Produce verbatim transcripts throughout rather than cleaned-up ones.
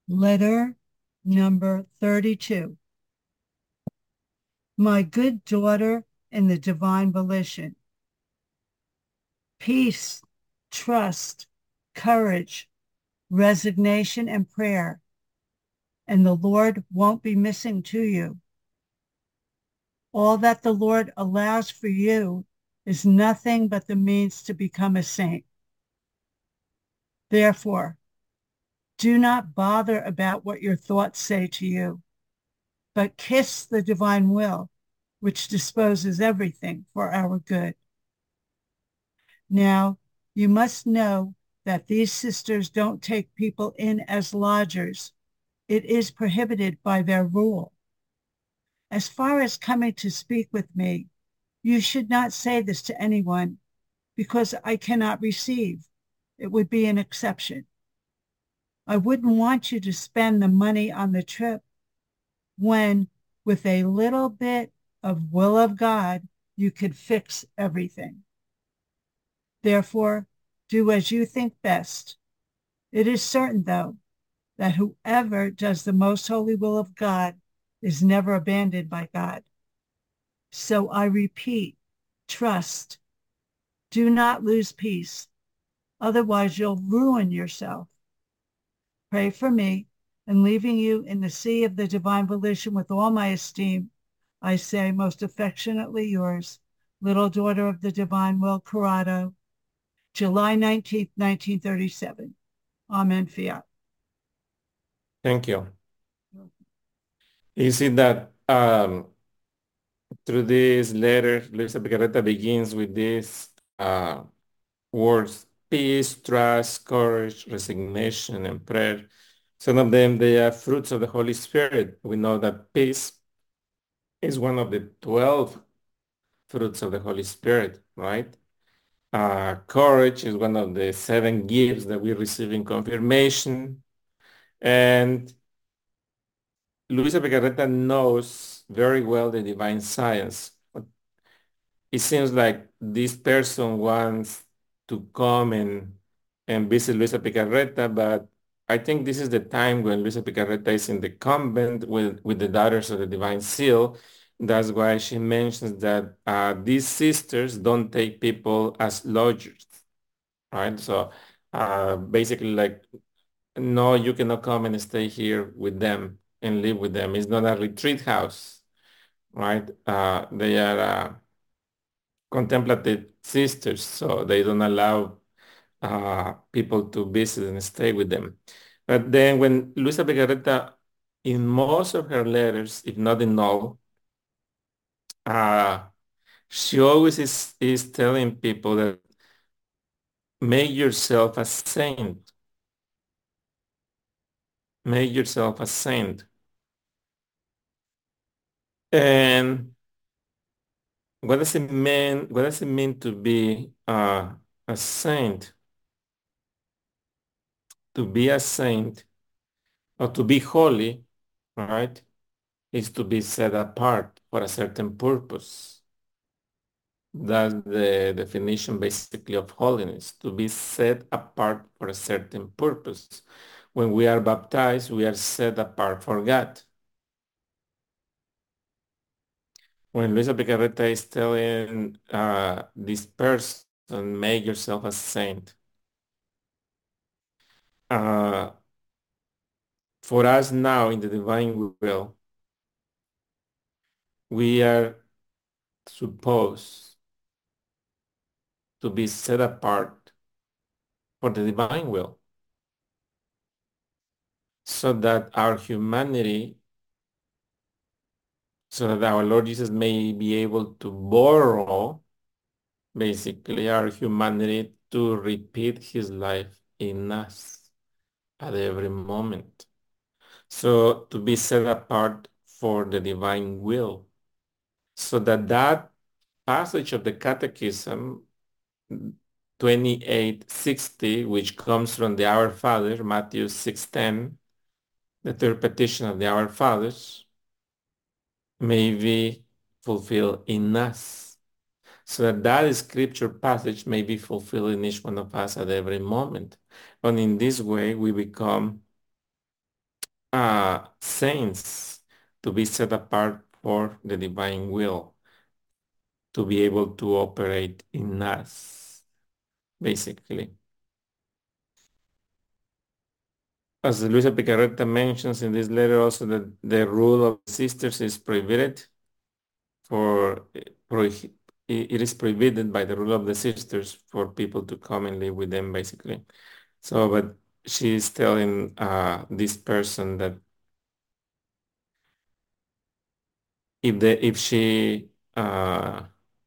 Letter number thirty-two. My good daughter in the divine volition, peace, trust, courage, resignation, and prayer, and the Lord won't be missing to you. All that the Lord allows for you is nothing but the means to become a saint. Therefore, do not bother about what your thoughts say to you, but kiss the divine will, which disposes everything for our good. Now, you must know that these sisters don't take people in as lodgers. It is prohibited by their rule. As far as coming to speak with me, you should not say this to anyone, because I cannot receive. It would be an exception. I wouldn't want you to spend the money on the trip when, with a little bit of will of God, you could fix everything. Therefore, do as you think best. It is certain, though, that whoever does the most holy will of God is never abandoned by God. So I repeat, trust. Do not lose peace. Otherwise, you'll ruin yourself. Pray for me, and leaving you in the sea of the divine volition with all my esteem, I say most affectionately yours, little daughter of the divine will, Corrado, July nineteenth, nineteen thirty-seven. Amen, fiat. Thank you. You see that um, through this letter, Luisa Picarreta begins with these uh, words: peace, trust, courage, resignation, and prayer. Some of them, they are fruits of the Holy Spirit. We know that peace is one of the twelve fruits of the Holy Spirit, right? Uh, courage is one of the seven gifts that we receive in confirmation. And Luisa Picarreta knows very well the divine science. It seems like this person wants to come and and visit Luisa Picarreta, but I think this is the time when Luisa Picarreta is in the convent with, with the Daughters of the Divine Seal. That's why she mentions that uh, these sisters don't take people as lodgers, right? So uh, basically like, no, you cannot come and stay here with them and live with them. It's not a retreat house, right? Uh, they are uh, contemplative sisters, so they don't allow uh, people to visit and stay with them. But then when Luisa Picarreta, in most of her letters, if not in all, uh, she always is, is telling people that make yourself a saint, make yourself a saint. And what does it mean? What does it mean to be uh, a saint? To be a saint or to be holy, right, is to be set apart for a certain purpose. That's the definition basically of holiness, to be set apart for a certain purpose. When we are baptized, we are set apart for God. When Luisa Picarreta is telling uh, this person, make yourself a saint, uh, for us now in the divine will, we are supposed to be set apart for the divine will, so that our humanity, so that our Lord Jesus may be able to borrow basically our humanity to repeat his life in us at every moment. So to be set apart for the divine will, so that that passage of the Catechism twenty-eight sixty, which comes from the Our Father, Matthew six ten, the third petition of the Our Fathers, may be fulfilled in us, so that that scripture passage may be fulfilled in each one of us at every moment. And in this way, we become uh, saints to be set apart for the divine will, to be able to operate in us, basically. As Luisa Picarreta mentions in this letter also that the rule of sisters is prohibited for prohi- it is prohibited by the rule of the sisters for people to come and live with them basically. So but she's telling uh, this person that if the if she uh,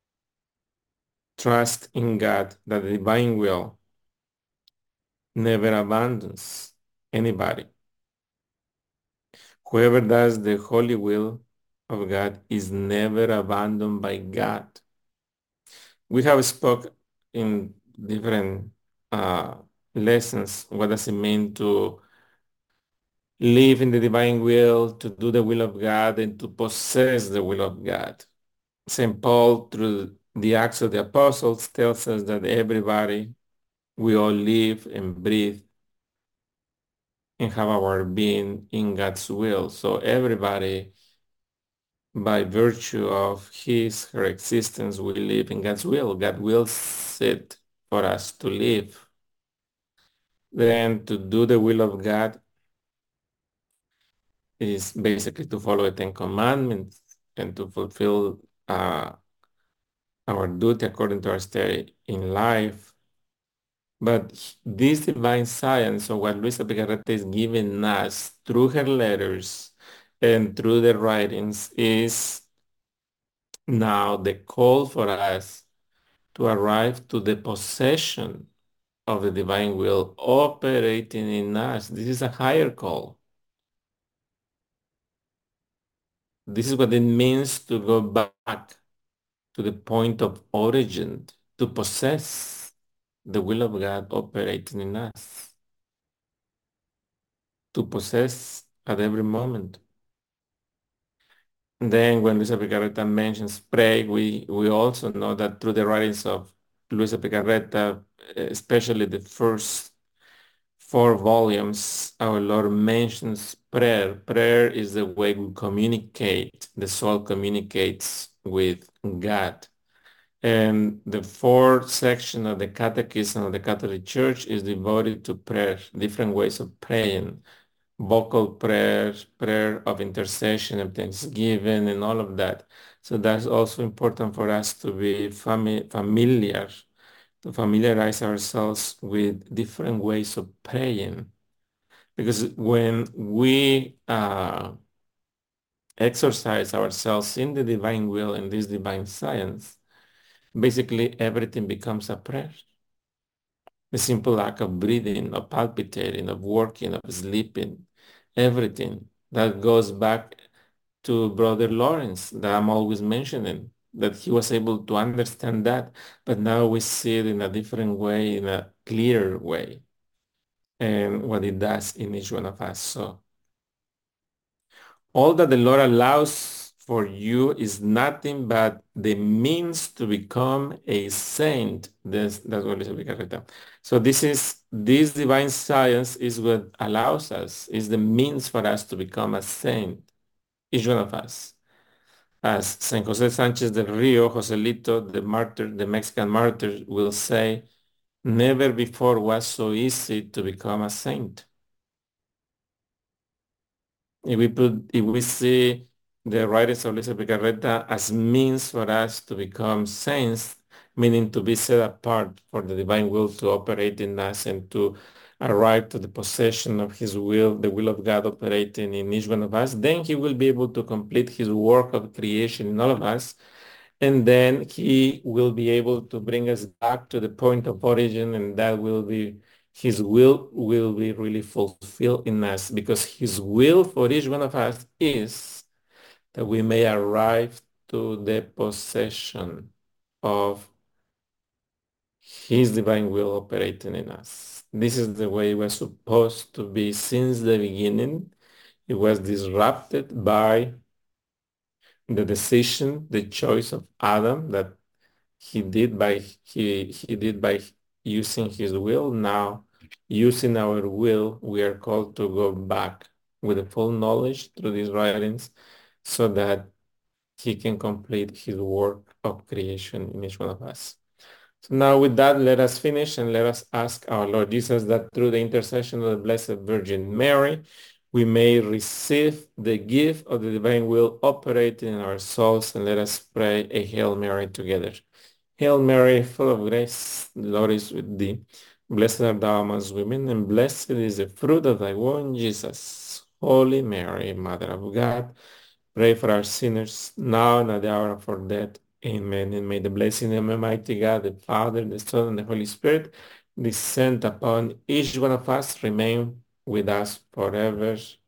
trusts in God, that the divine will never abandons anybody. Whoever does the holy will of God is never abandoned by God. We have spoke in different uh, lessons. What does it mean to live in the divine will, to do the will of God, and to possess the will of God? Saint Paul, through the Acts of the Apostles, tells us that everybody, we all live and breathe and have our being in God's will. So everybody, by virtue of his, her existence, we live in God's will. God wills it for us to live. Then to do the will of God is basically to follow the Ten Commandments and to fulfill uh, our duty according to our state in life. But this divine science, or what Luisa Picarreta is giving us through her letters and through the writings, is now the call for us to arrive to the possession of the divine will operating in us. This is a higher call. This is what it means to go back to the point of origin, to possess the will of God operating in us, to possess at every moment. And then when Luisa Picarreta mentions pray, we, we also know that through the writings of Luisa Picarreta, especially the first four volumes, our Lord mentions prayer. Prayer is the way we communicate. The soul communicates with God. And the fourth section of the Catechism of the Catholic Church is devoted to prayer, different ways of praying, vocal prayer, prayer of intercession and thanksgiving, and all of that. So that's also important for us to be fami familiar, to familiarize ourselves with different ways of praying. Because when we uh, exercise ourselves in the divine will and this divine science, basically everything becomes a prayer. The simple act of breathing, of palpitating, of working, of sleeping, everything that goes back to Brother Lawrence that I'm always mentioning, that he was able to understand that, but now we see it in a different way, in a clearer way, and what it does in each one of us. So all that the Lord allows for you is nothing but the means to become a saint. This, that's what Elizabeth Carreta. So this is this divine science is what allows us, is the means for us to become a saint, each one of us. As Saint Jose Sanchez del Rio, Joselito, the martyr, the Mexican martyr, will say, never before was so easy to become a saint. If we put, if we see the writings of Luisa Picarreta as means for us to become saints, meaning to be set apart for the divine will to operate in us and to arrive to the possession of his will, the will of God operating in each one of us, then he will be able to complete his work of creation in all of us. And then he will be able to bring us back to the point of origin, and that will be his will will be really fulfilled in us, because his will for each one of us is that we may arrive to the possession of his divine will operating in us. This is the way it was supposed to be since the beginning. It was disrupted by the decision, the choice of Adam that he did by he he did by using his will. Now, using our will, we are called to go back with the full knowledge through these writings so that he can complete his work of creation in each one of us. So now with that, let us finish and let us ask our Lord Jesus that through the intercession of the Blessed Virgin Mary, we may receive the gift of the divine will operating in our souls, and let us pray a Hail Mary together. Hail Mary, full of grace, the Lord is with thee. Blessed art thou amongst women, and blessed is the fruit of thy womb, Jesus. Holy Mary, Mother of God, pray for our sinners, now and at the hour of our death. Amen. And may the blessing of Almighty God, the Father, the Son, and the Holy Spirit descend upon each one of us, remain with us forever.